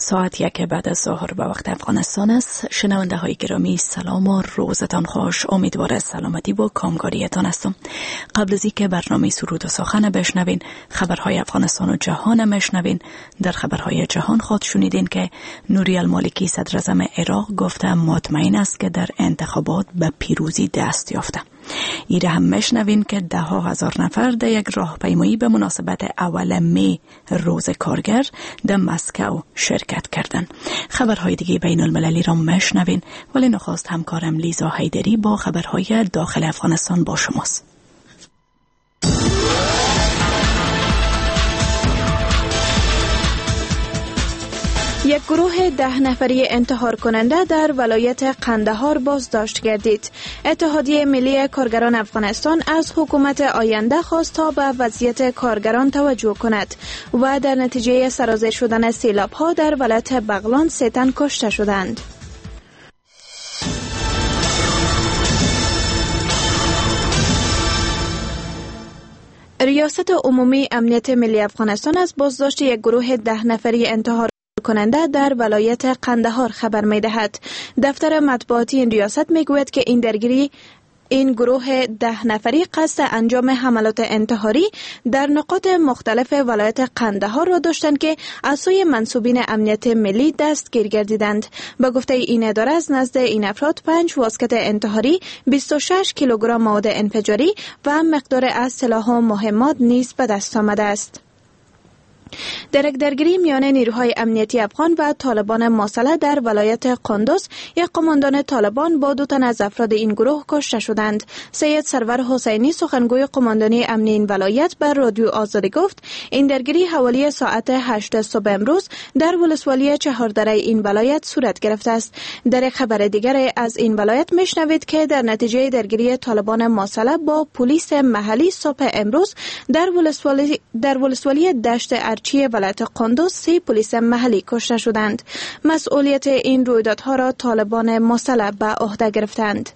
ساعت 1 بعد از ظهر به وقت افغانستان است. شنونده های گرامی سلام و روزتان خوش. امیدوار از سلامتی و کامگاریتان هستم. قبل از اینکه برنامه سرود و سخن بشنوین، خبرهای افغانستان و جهان بشنوین، در خبرهای جهان خود شنیدین که نوری المالکی صدر اعظم عراق گفته مطمئن است که در انتخابات به پیروزی دست یافته. ایره هم میشنوین که 10,000 نفر در یک راهپیمایی به مناسبت اول می روز کارگر در مسکو شرکت کردند. خبرهای دیگه بین المللی را میشنوین، ولی نخست همکارم لیزا حیدری با خبرهای داخل افغانستان با شماست. یک گروه 10 نفری انتحار کننده در ولایت قندهار بازداشت گردید. اتحادیه ملی کارگران افغانستان از حکومت آینده خواست تا به وضعیت کارگران توجه کند و در نتیجه سرازیر شدن سیلاب‌ها در ولایت بغلان 3 تن کشته شدند. ریاست عمومی امنیت ملی افغانستان از بازداشت یک گروه 10 نفری انتحار کننده در ولایت قندهار خبر می دهد. دفتر مطبوعاتی این ریاست می گوید که این گروه 10 نفری قصد انجام حملات انتحاری در نقاط مختلف ولایت قندهار را داشتند که از سوی منصوبین امنیت ملی دستگیر گردیدند. به گفته این اداره از نزد این افراد 5 واسکت انتحاری، 26 کیلوگرم مواد انفجاری و مقدار از سلاح و مهمات نیز به دست آمده است. در یک درگیری میان نیروهای امنیتی افغان و طالبان ماسله در ولایت قندوز، یک قماندان طالبان با 2 تن از افراد این گروه کشته شدند. سید سرور حسینی سخنگوی قماندانی امنی این ولایت بر رادیو آزادی گفت این درگیری حوالی ساعت 8 صبح امروز در ولسوالی چهاردره این ولایت صورت گرفته است. در یک خبر دیگر از این ولایت میشنوید که در نتیجه درگیری طالبان ماسله با پلیس محلی صبح امروز در ولسوالی دشت ارچی ولایت قندوز 3 پلیس محلی کشته شدند. مسئولیت این رویدادها را طالبان ماسله به عهده گرفتند.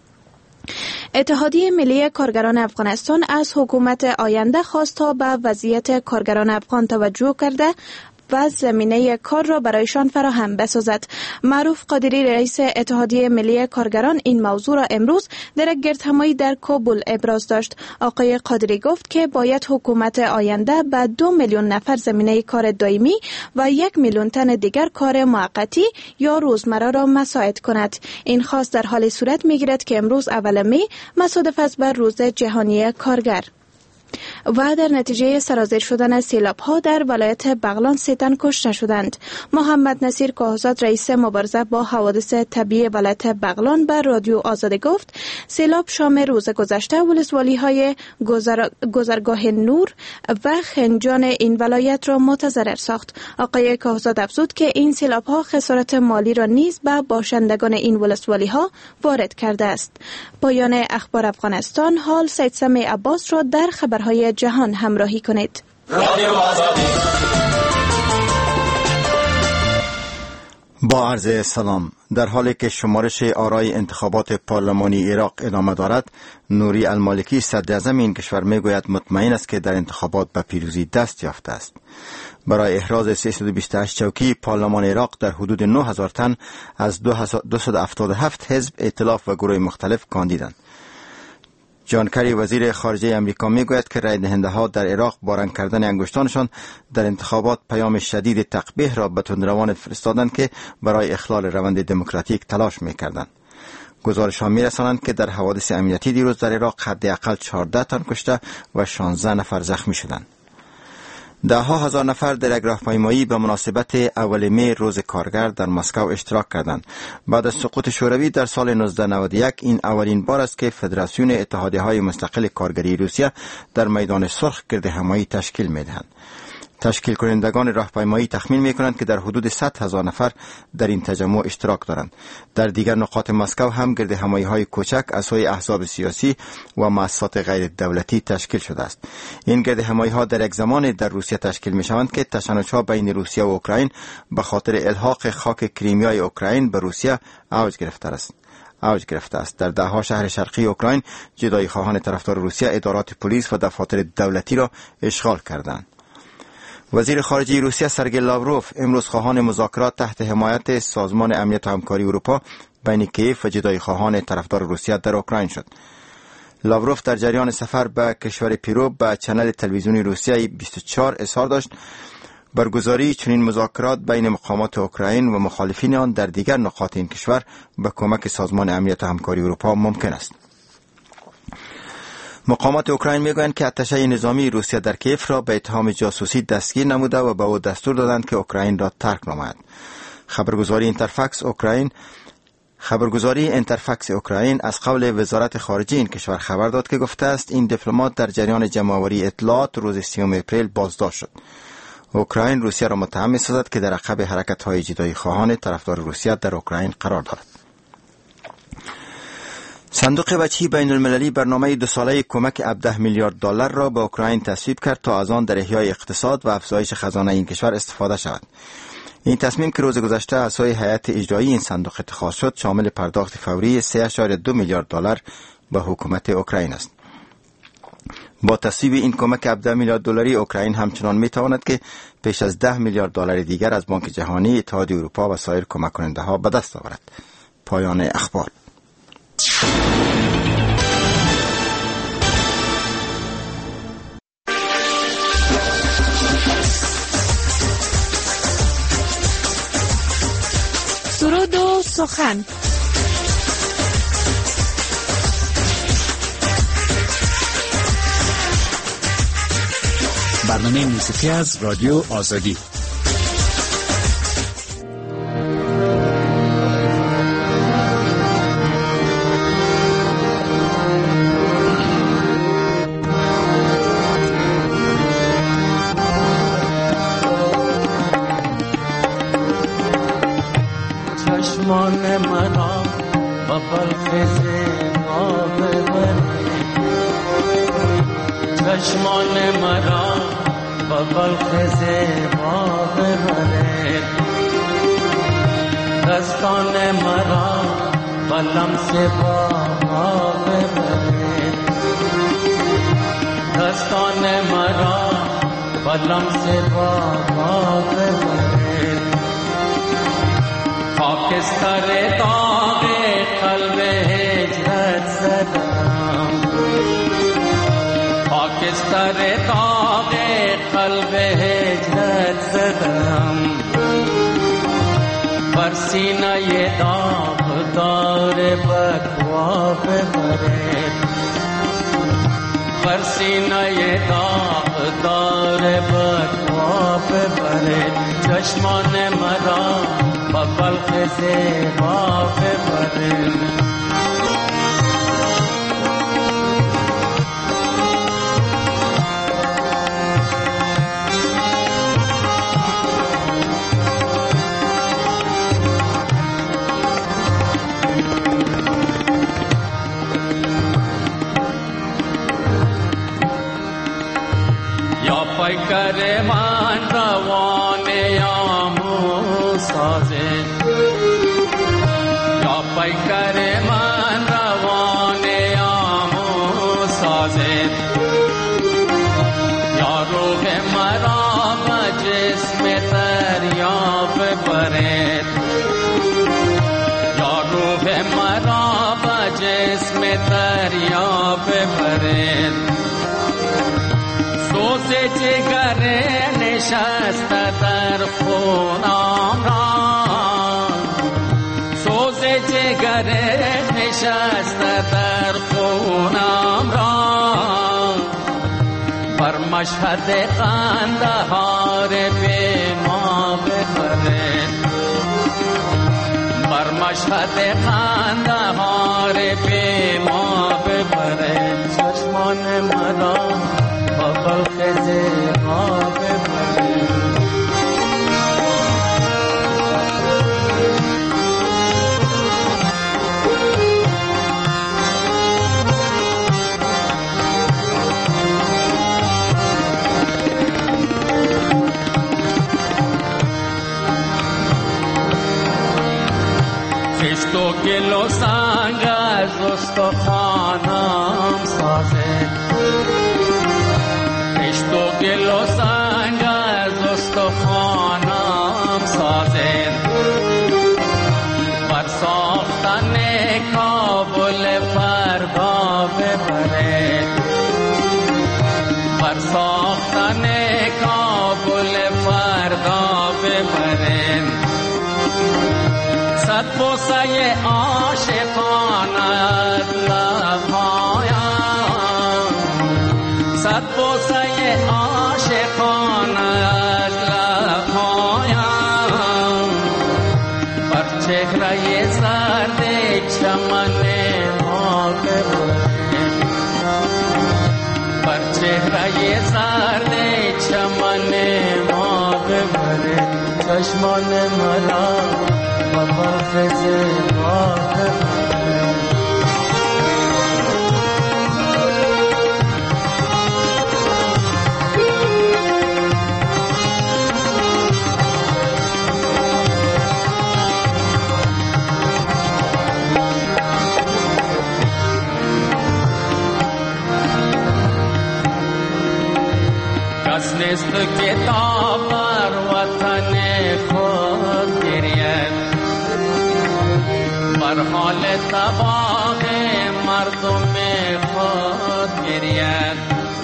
اتحادیه ملی کارگران افغانستان از حکومت آینده خواست تا به وضعیت کارگران افغان توجه کرده و زمینه کار را برایشان فراهم بسازد. معروف قادری رئیس اتحادیه ملی کارگران این موضوع را امروز در گردهمایی در کابل ابراز داشت. آقای قادری گفت که باید حکومت آینده به 2 میلیون نفر زمینه کار دائمی و 1 میلیون تن دیگر کار موقتی یا روزمره را مساعد کند. این خواست در حال صورت میگیرد که امروز اول می مصادف است بر روز جهانی کارگر و در نتیجه سرازیر شدن سیلاب‌ها در ولایت بغلان 3 تن کشته شدند. محمد نصیر کاهزاد رئیس مبارزه با حوادث طبیعی ولایت بغلان بر رادیو آزادی گفت سیلاب شام روز گذشته ولسوالی‌های گذرگاه نور و خنجان این ولایت را متضرر ساخت. آقای کاهزاد افزود که این سیلاب‌ها خسارت مالی را نیز به باشندگان این ولسوالی‌ها وارد کرده است. پایان اخبار افغانستان. حال سید سمی عباس را در خبرهای جهان همراهی کنید. با عرض سلام. در حالی که شمارش آرای انتخابات پارلمانی عراق ادامه دارد، نوری المالکی صدر اعظم این کشور میگوید مطمئن است که در انتخابات به پیروزی دست یافته است. برای احراز 328 چوکی پارلمان عراق در حدود 9,000 تن از 277 حزب، ائتلاف و گروه مختلف کاندیدند. جان کری وزیر خارجه امریکا میگوید که رای دهنده ها در عراق با رنگ کردن انگشتانشان در انتخابات پیام شدید تقبیح را به تندروان فرستادند که برای اخلال روند دموکراتیک تلاش میکردند. گزارش ها میرسانند که در حوادث امنیتی دیروز در عراق حداقل 14 تن کشته و 16 نفر زخمی شدند. 10,000 نفر در یک راهپیمایی به مناسبت اول می روز کارگر در مسکو اشتراک کردند. بعد از سقوط شوروی در سال 1991 این اولین بار است که فدراسیون اتحادیه‌های مستقل کارگری روسیه در میدان سرخ گردهمایی تشکیل می‌دهند. تشکیل کنندگان راهپیمایی تخمین می‌کنند که در حدود 100,000 نفر در این تجمع اشتراک دارند. در دیگر نقاط مسکو هم گردهمایی‌های کوچک از سوی احزاب سیاسی و مؤسسات غیر دولتی تشکیل شده است. این گردهمایی‌ها در یک زمان در روسیه تشکیل می‌شوند که تشنج‌ها بین روسیه و اوکراین به خاطر الحاق خاک کریمیای اوکراین به روسیه اوج گرفته است. در 10 شهر شرقی اوکراین جدایی خواهان طرفدار روسیه ادارات پلیس و دفاتر دولتی را اشغال کردند. وزیر خارجه روسیه سرگئی لاوروف امروز خواهان مذاکرات تحت حمایت سازمان امنیت و همکاری اروپا بین کیف و جدایی خواهان طرفدار روسیه در اوکراین شد. لاوروف در جریان سفر به کشور پیرو به چنل تلویزیونی روسیه 24 اظهار داشت برگزاری چنین مذاکرات بین مقامات اوکراین و مخالفین آن در دیگر نقاط این کشور به کمک سازمان امنیت و همکاری اروپا ممکن است. مقامات اوکراین میگویند که اتشه نظامی روسیه در کیف را به اتهام جاسوسی دستگیر نموده و به او دستور دادند که اوکراین را ترک نماید. خبرگزاری اینترفکس اوکراین از قول وزارت خارجه این کشور خبر داد که گفته است این دیپلمات در جریان جمع‌آوری اطلاعات روز 30 اپریل بازداشت شد. اوکراین روسیه را متهم می‌سازد که در عقب حرکت‌های جدایی خواهان طرفدار روسیه در اوکراین قرار دارد. صندوق بچه‌ای بین‌المللی برنامه 2 ساله کمک 17 میلیارد دلار را به اوکراین تصویب کرد تا از آن در احیای اقتصاد و افزایش خزانه این کشور استفاده شود. این تصمیم که روز گذشته اعضای هیئت اجرایی این صندوق اتخاذ شد شامل پرداخت فوری 3.2 میلیارد دلار به حکومت اوکراین است. با تصویب این کمک 17 میلیارد دلاری اوکراین همچنان میتواند که پیش از 10 میلیارد دلار دیگر از بانک جهانی، اتحادیه اروپا و سایر کمک کننده ها به دست آورد. پایان اخبار. سرود و سخن. برنامه موسیقی از رادیو آزادی. چشمان مرا با بلخز ما ببرید، چشمان مرا با بلخز ما ببرید، دستان مرا با لمس با ما ببرید، دستان مرا با لمس با ما ببرید. خاکستر داغ قلب هجرت زدم، خاکستر داغ قلب هجرت زدم، بر سینه داغدار بکوا ببرید، بر سینه داغدار بکوا ببرید. چشمان مرا با بلخز ما ببرید. یا پیکر من روانه آمو سازه، یا پیکر من روانه آمو سازه، یا روح مرا به جسم دریا ببرید، یا روح مرا به جسم دریا ببرید. سوز جگر نشسته در خونم را، سوز جگر نشسته در خونم را، بر مشهد قندهار به ما ببرید، بر مشهد قندهار به ما ببرید. چشمان مرا با بلخز ما ببرید. خشت و گل و سنگ از استخوانم سازد، خشت و گل و سنگ از خانم سازد بر ساختن کابل فردا ببرد بر ساختن کابل فردا ببرد صد بوسه عاشقانه از لبهایم صد بوسه عاشقانه از لبهایم بر چهره زرد چمن ما ببرد بر چهره زرد چمن ما ببرد چشمان مرا و حافظ ما ببرد کس نیست که تا بر وطن خود گرید بر حال تباه مردم خود گرید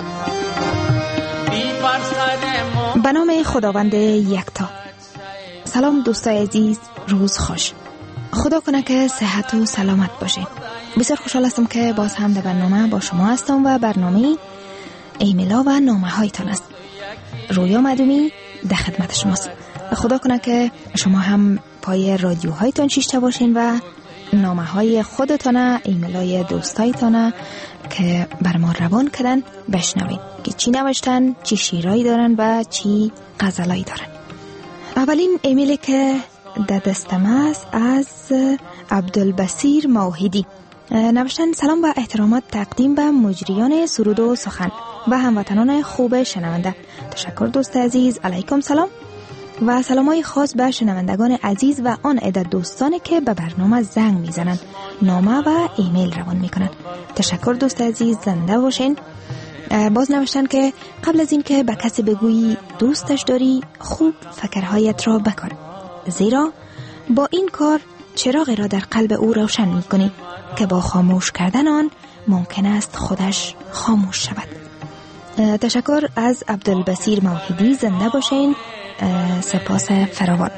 بی بر سر به نام خداوند یکتا. سلام دوستای عزیز، روز خوش. خدا کنه که صحت و سلامت باشین. بسیار خوشحال هستم که باز هم در برنامه با شما هستم و برنامه ایمیلا و نامه هایتان است. رویا مدومی در خدمت شماست. خدا کنه که شما هم پای رادیوهایتان شیشته باشین و نامه های خودتان، ایمیل های دوستایتان که بر ما روان کردن بشنوین که چی نوشتن، چی شیرایی دارن و چی غزلایی دارن. اولین ایمیلی که در دستم است از عبدالبصیر موحدی. نوشتن سلام و احترامات تقدیم به مجریان سرود و سخن و هموطنان خوب شنونده. تشکر دوست عزیز. علیکم سلام و سلامای خاص به شنوندگان عزیز و آن عدد دوستانی که به برنامه زنگ میزنند، نامه و ایمیل روان میکنند. تشکر دوست عزیز، زنده باشین. باز نوشتن که قبل از این که به کسی بگویی دوستش داری، خوب فکرهایت را بکن، زیرا با این کار چراغی را در قلب او روشن میکنی که با خاموش کردن آن ممکن است خودش خاموش شود. تشکر از عبدالبصیر موحدی، زنده باشین. سپاس فراوان.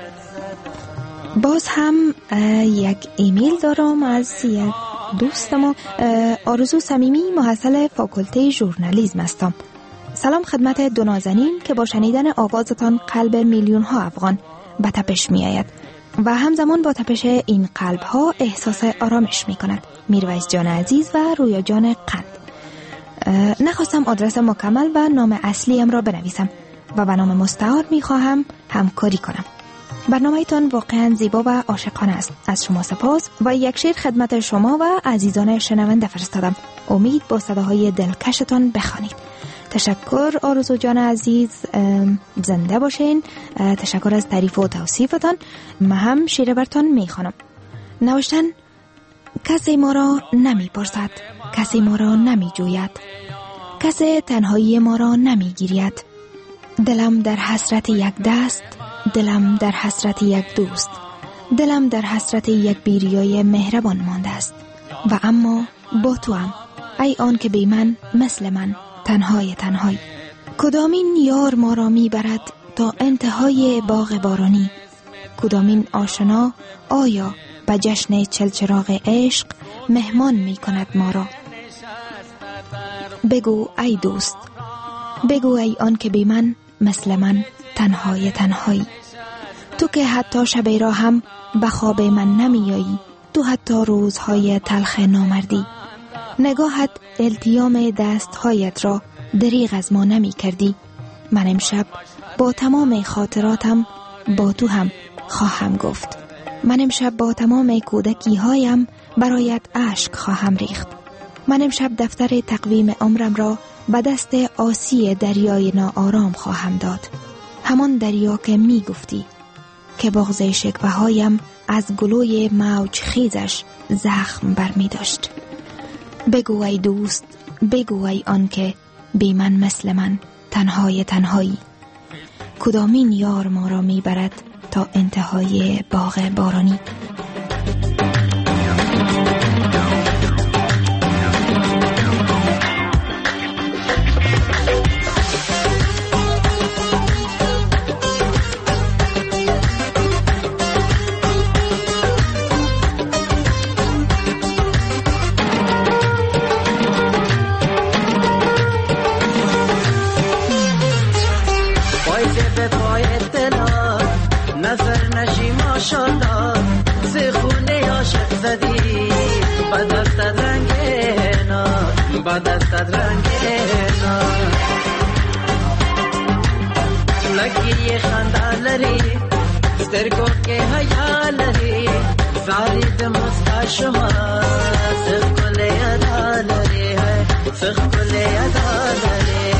باز هم یک ایمیل دارم از یک دوستم، آرزو صمیمی، محصل فاکولته ژورنالیسم هستم. سلام خدمت دو نازنین که با شنیدن آوازتان قلب میلیون ها افغان به تپش می آید و همزمان با تپش این قلب ها احساس آرامش می کند. میرویس جان عزیز و رویا جان قند. نخواستم آدرس مکمل و نام اصلیم را بنویسم و به نام مستعار می خواهم همکاری کنم. برنامه‌تان واقعا زیبا و عاشقانه است. از شما سپاس و یک شعر خدمت شما و عزیزان شنونده فرستادم. امید با صداهای دلکشتان بخوانید. تشکر آرزو جان عزیز، زنده باشین. تشکر از تعریف و توصیفتان. من هم شعر برتان میخوانم. نوشتن کسی ما را نمیپرسد، کسی ما را نمیجوید، کسی تنهایی ما را نمیگیرید. دلم در حسرت یک دست، دلم در حسرت یک دوست، دلم در حسرت یک بیریای مهربان مانده است. و اما با تو هم، ای آن که بی من مثل من تنهای تنهایی. کدامین یار ما را میبرد تا انتهای باغ بارانی؟ کدامین آشنا آیا به جشن چلچراغ عشق مهمان میکند ما را؟ بگو ای دوست، بگو ای آن که بی من مثل من تنهای تنهایی. تو که حتی شبی را هم به خواب من نمیایی، تو حتی روزهای تلخ نامردی. نگاهت التیام دستهایت را دریغ از ما نمی کردی. من امشب با تمام خاطراتم با تو هم خواهم گفت. من امشب با تمام کودکی هایم برایت اشک خواهم ریخت. من امشب دفتر تقویم عمرم را به دست آسی دریای ناآرام خواهم داد. همان دریا که می گفتی که بغض شکوه هایم از گلوی موج خیزش زخم برمی داشت. بگو ای دوست، بگو ای آن که بی من مثل من تنهای تنهایی. کدامین یار ما را میبرد تا انتهای باغ بارانی. لگی خنده لري سترګو کې حیا لري زارید مستشما سخل ادا لري سخل ادا لري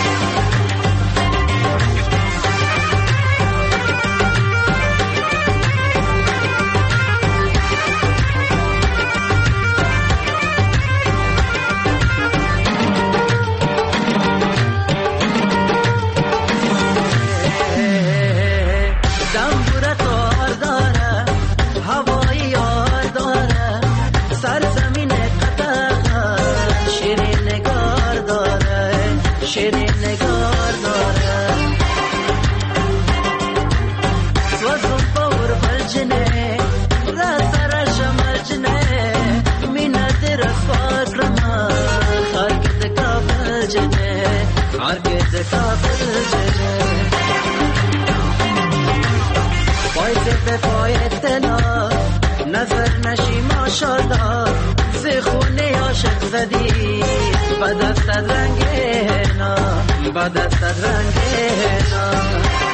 نظر نشی ماشاءالله زخونه عاشق زدی بدست رنگینا بدست رنگینا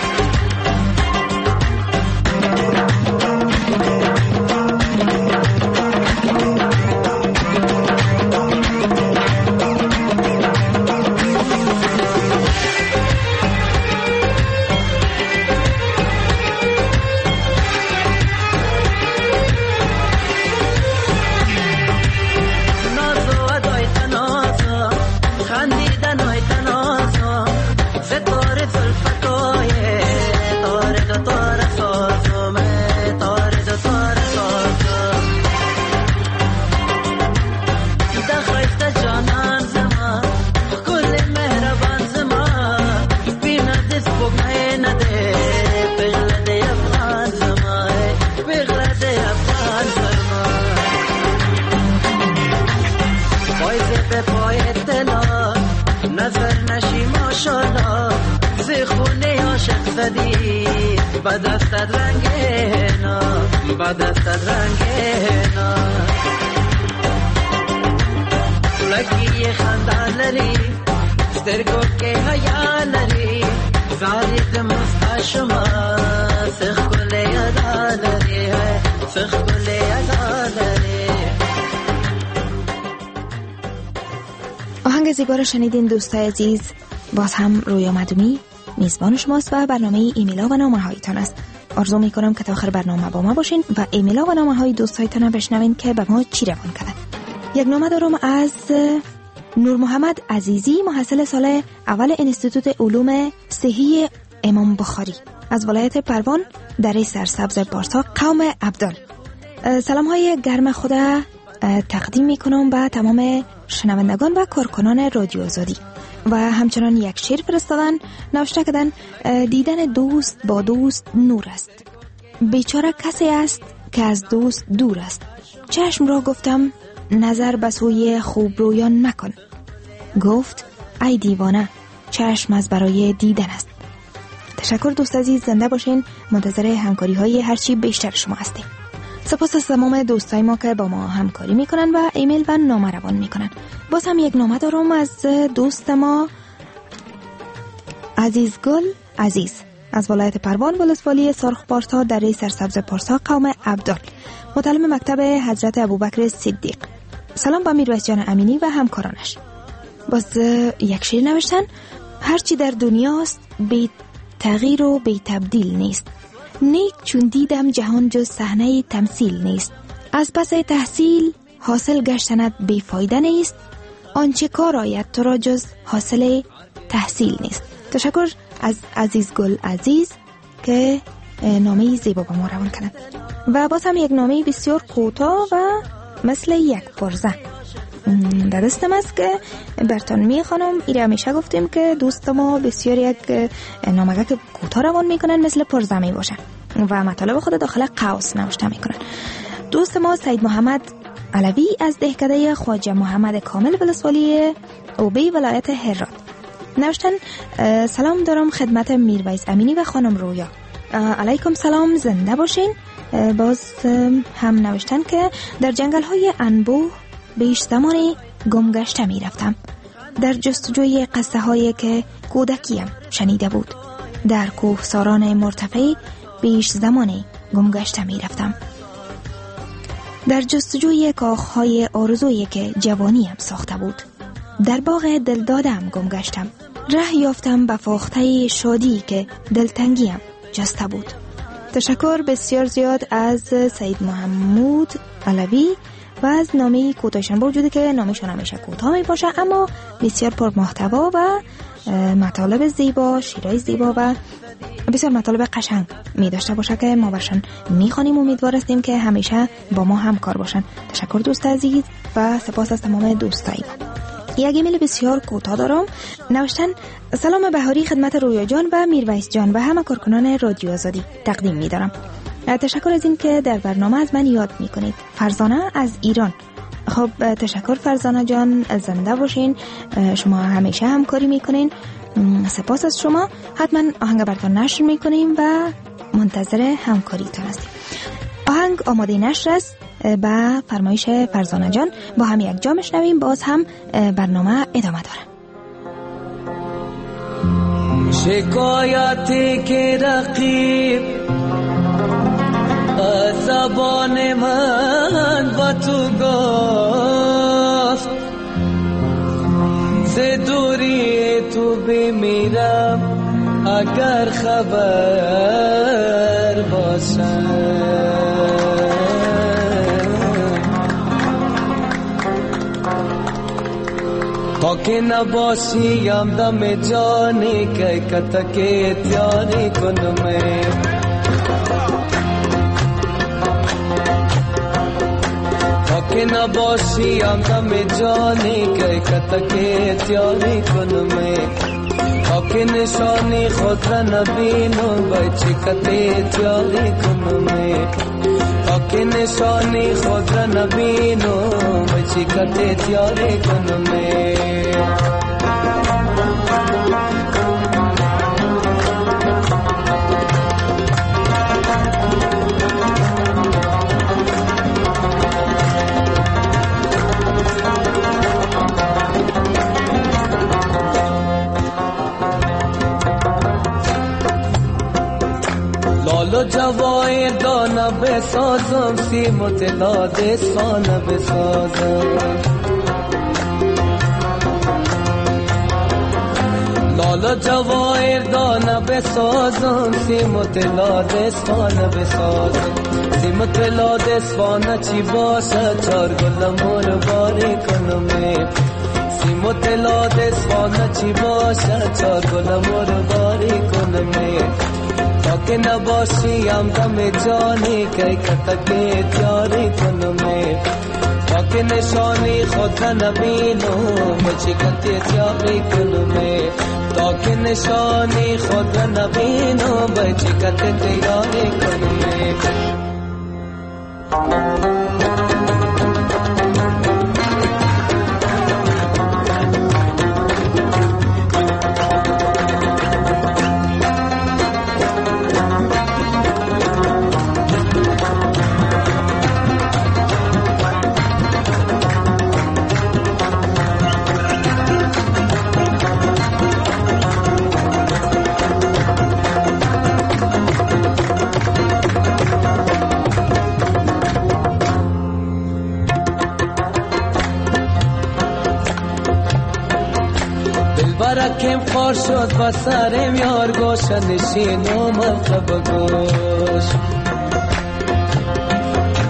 بدست رنگینا بدست رنگینا لگی خنده لري سترګو کې حیا لري زارید مستشما سخل ادا لري سخل ادا لري. آهنگ زیبا رو شنیدین دوستای عزیز. باز هم رویا مدومی میزبان شماست و برنامه ایمیلا و نامه‌هایتان است. آرزو میکنم که تا آخر برنامه با ما باشین و ایمیلا و نامه‌های دوستایتان رو بشنوین که به ما چی روان کردن. یک نامه دارم از نور محمد عزیزی، محصل سال اول انستیتوت علوم صحی امام بخاری از ولایت پروان دره سرسبز پارسا قوم عبدال. سلام های گرم خود تقدیم میکنم به تمام شنوندگان و کارکنان رادیو آزادی و همچنان یک شعر فرستادن. نوشته کردن دیدن دوست با دوست نور است، بیچاره کسی است که از دوست دور است. چشم را گفتم نظر به سوی خوب رویان نکن، گفت ای دیوانه چشم از برای دیدن است. تشکر دوست عزیز، زنده باشین. منتظر همکاری های هرچی بیشتر شما هستیم. سپاس از تمام دوستای ما که با ما همکاری میکنن و ایمیل و نامه روان میکنن. باز هم یک نامه دارم از دوست ما عزیزگل عزیز از ولایت پروان ولسوالی سرخ پارسا دره سرسبز پارسا قوم عبدال، متعلم مکتب حضرت ابوبکر صدیق. سلام به میرویس جان امینی و همکارانش. باز یک شعر نوشتن هرچی در دنیاست بی تغییر و بی تبدیل نیست، نیک چون دیدم جهان جز صحنه تمثیل نیست، از پس تحصیل حاصل گشتنت بی فایده نیست، آنچه کار آید تو را جز حاصل تحصیل نیست. تشکر از عزیز گل عزیز که نامه زیبا با ما روان کنند و باز هم یک نامه بسیار کوتاه و مثل یک پرزه در دستم است که برتان میخوانم. ایره همیشه گفتیم که دوست ما بسیار یک نامه که کوتاه روان میکنن مثل پرزه می باشه و مطالب خود داخل قوس نوشته میکنن. دوست ما سید محمد علوی از دهکده خواجه محمد کامل ولسوالی اوبی ولایت هرات نوشتن سلام دارم خدمت میرویس امینی و خانم رویا. علیکم سلام، زنده باشین. باز هم نوشتن که در جنگل های انبوه بیش زمانی گم گشته می رفتم در جستجوی قصه هایی که کودکیم شنیده بود. در کوه ساران مرتفع بیش زمانی گم گشته می رفتم در جستجوی کاخهای آرزویی که جوانیم ساخته بود. در باغ دلدادم گم گشتم، ره یافتم به فاخته شادی که دلتنگیم جسته بود. تشکر بسیار زیاد از سید محمود علوی و از نامه کوتاهشان، با وجودی که نامشون همیشه کوتاه می باشه اما بسیار پر محتوا و مطالب زیبا، شیرای زیبا و بسیار مطالب قشنگ می داشته باشه که ما برشان می خوانیم. امیدوار هستیم که همیشه با ما همکار باشن. تشکر دوست عزیز و سپاس از تمام دوستایی. یک ایمیل بسیار کوتاه دارم. نوشتن سلام بهاری خدمت رویا جان و میرویس جان و همه کارکنان رادیو آزادی تقدیم می دارم. تشکر از این که در برنامه از من یاد می کنید. فرزانه از ایران. خب تشکر فرزانه جان، زنده باشین. شما همیشه همکاری می کنین. سپاس از شما. حتما آهنگ براتون نشر می کنیم و منتظر همکاریتان هستیم. آهنگ آماده نشر است با فرمایش فرزانه جان. با هم یک جا میشنویم، باز هم برنامه ادامه داره. شکایتی که رقیب از زبان من با تو گفت، ز دوری تو بمیرم اگر خبر باشم. تا که نباشیم دم جانی که کتکی تیاری کنمه، تا که نباشیم دم جانی که کتکی تیاری کنمه، تا که نشانی خود را نبینم بچه کتی تیاری کنمه، تا که نشانی خود را نبینم بچه کتی تیاری کنمه. لالو جوایر دانه بسازم، سیم و طلا دستانه بسازم. لالو جوایر دانه بسازم، سیم و طلا دستانه بسازم. سیم و طلا دستانه چی باشه، چار گل مور باری کنمه. سیم و طلا دستانه چی باشه، چار گل مور باری کنمه. تا که نباشیم دم جانی که کتکی تیاری کنمه، تا که نشانی خود نبینم بچه کتی تیاری کنمه، تا که نشانی خود نبینم بچه کتی تیاری کنمه. برکم خار شد و سرم یار گوش نشین و مرتب گوش.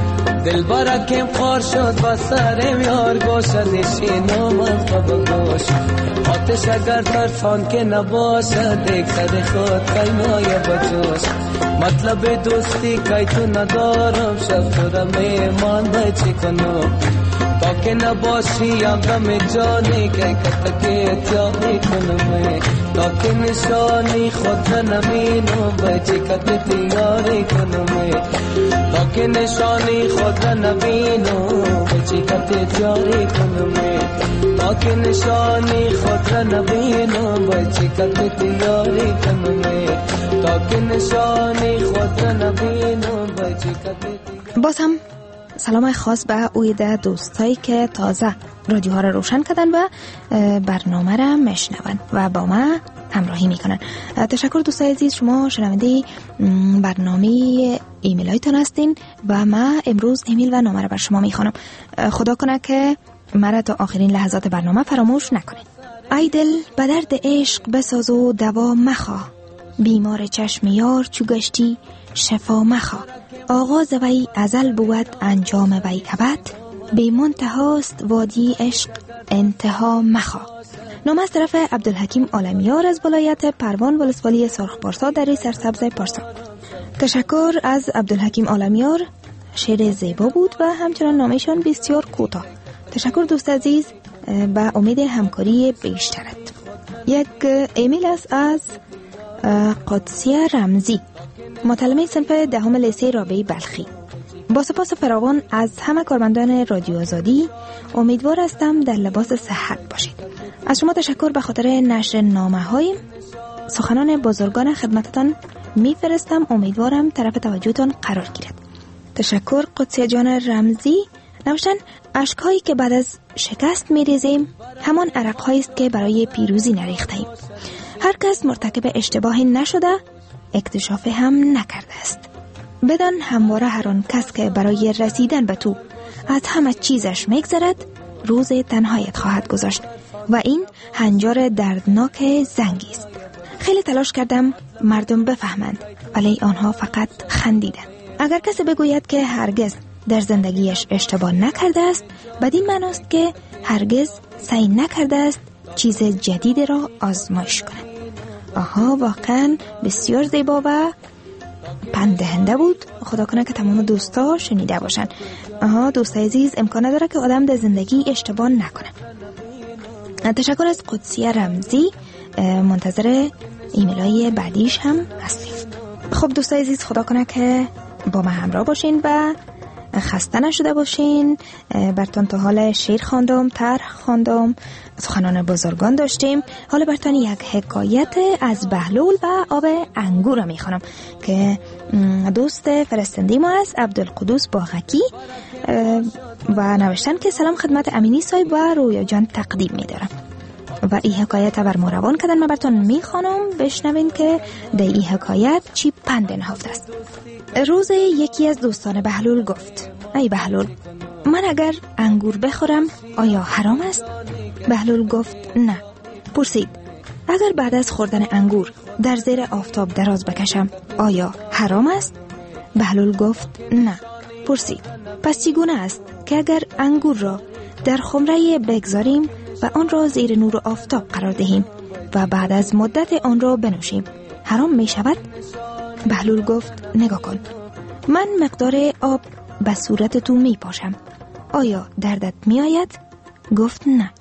دل برکم خار شد با سرم یار گوشدشین آمد و بگوش آتش اگر ترسان که نباشد یک سر خود قیمای بجوش مطلب دوستی که تو ندارم شب تو را میمان بای چی کنم تا که نباشی غم جانی که کتکی تیاری کنم تا که نشانی خود را نبینم بای چی کت تیاری کنم تا که نشانی خود را نبینم بای چی کت تیاری کنم تا که نشانی خود را نبینم بای چی کت تیاری کنم تا که نشانی خود را نبینم بای چی کت تیاری. باز هم سلام خاص به اویده دوستایی که تازه رادیوها را روشن کردن و برنامه را میشنون و با ما همراهی میکنن. تشکر دوستای عزیز، شما شنونده برنامه ایمیل هایتان هستین و ما امروز ایمیل و نامه را بر شما میخوانم. خدا کنه که مرا تا آخرین لحظات برنامه فراموش نکنید. ای دل به درد عشق بساز و دوا مخوا، بیمار چشم یار چو گشتی شفا مخوا. آغاز وی ازل بود انجام وی ابد، بی منتهاست وادی عشق انتها مخوا. نام از طرف عبدالحکیم عالمیار از ولایت پروان ولسوالی سرخ پارسا در سرسبز پارسا. تشکر از عبدالحکیم عالمیار، شعر زیبا بود و همچنان نامشان بسیار کوتاه. تشکر دوست عزیز، به امید همکاری بیشترت. یک ایمیل است از قدسیه رمزی، متعلمه صنف دهم لیسه رابعه بلخی. با سپاس فراوان از همه کارمندان رادیو آزادی، امیدوار هستم در لباس صحت باشید. از شما تشکر به خاطر نشر نامه‌های سخنان بزرگان خدمتتان میفرستم. امیدوارم طرف توجهتان قرار گیرد. تشکر قدسیه جان رمزی. نوشتن اشک‌هایی که بعد از شکست می‌ریزیم همان عرق‌هایی است که برای پیروزی نریخته‌ایم. هر کس مرتکب اشتباهی نشده، اکتشاف هم نکرده است. بدان همواره هر آن کس که برای رسیدن به تو از همه چیزش میگذرد، روز تنهایت خواهد گذاشت و این هنجار دردناک زنگی است. خیلی تلاش کردم مردم بفهمند، ولی آنها فقط خندیدند. اگر کسی بگوید که هرگز در زندگیش اشتباه نکرده است، بدین معناست که هرگز سعی نکرده است چیز جدید را آزمایش کند. آها، واقعا بسیار زیبا و پندهنده بود. خدا کنه که تمام دوستا شنیده باشن. آها دوستای عزیز، امکان داره که آدم در زندگی اشتباه نکنه. تشکر از قدسیه رمزی. منتظر ایمیلای بعدیش هم هستیم. خب دوستای عزیز، خدا کنه که با ما همراه باشین و خسته نشده باشین. برتان تا حال شعر خواندم، طرح خواندم، سخنان بزرگان داشتیم. حالا برتان یک حکایت از بهلول و آب انگور را میخوانم که دوست فرستنده ما است، عبدالقدوس باغکی، و نوشتن که سلام خدمت امینی صاحب و رویا جان تقدیم میدارم و این حکایت بر ما روان کردن. من برتان میخوانم، بشنوین که در این حکایت چی پند نهفته است. روز یکی از دوستان بهلول گفت: ای بهلول، من اگر انگور بخورم آیا حرام است؟ بهلول گفت نه. پرسید: اگر بعد از خوردن انگور در زیر آفتاب دراز بکشم آیا حرام است؟ بهلول گفت نه. پرسید: پس چگونه است که اگر انگور را در خمره بگذاریم و آن را زیر نور آفتاب قرار دهیم و بعد از مدت آن را بنوشیم حرام می شود؟ بهلول گفت: نگاه کن، من مقدار آب به صورت تو می پاشم، آیا دردت می آید؟ گفت نه.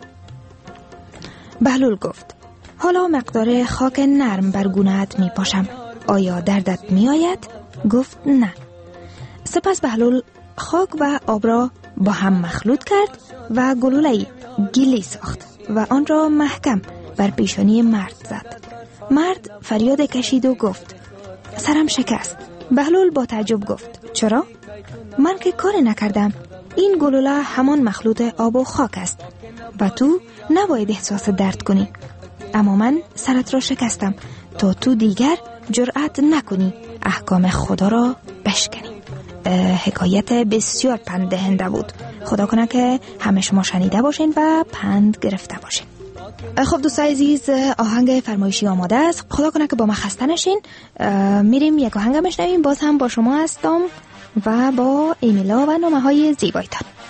بهلول گفت: حالا مقدار خاک نرم بر گونه‌ات می پاشم، آیا دردت می آید؟ گفت نه. سپس بهلول خاک و آب را با هم مخلوط کرد و گلوله‌ای گلی ساخت و آن را محکم بر پیشانی مرد زد. مرد فریاد کشید و گفت: سرم شکست. بهلول با تعجب گفت: چرا؟ من که کار نکردم. این گلوله همان مخلوط آب و خاک است و تو نباید احساس درد کنی، اما من سرت را شکستم تا تو دیگر جرأت نکنی احکام خدا را بشکنی. حکایت بسیار پندهنده بود. خدا کنه که همه شما شنیده باشین و پند گرفته باشین. خب دوستای عزیز، آهنگ فرمایشی آماده است. خدا کنه که با ما خسته نشین. میریم یک آهنگ میشنویم. باز هم با شما هستم و با ایمیلا و نامه های زیبایتان.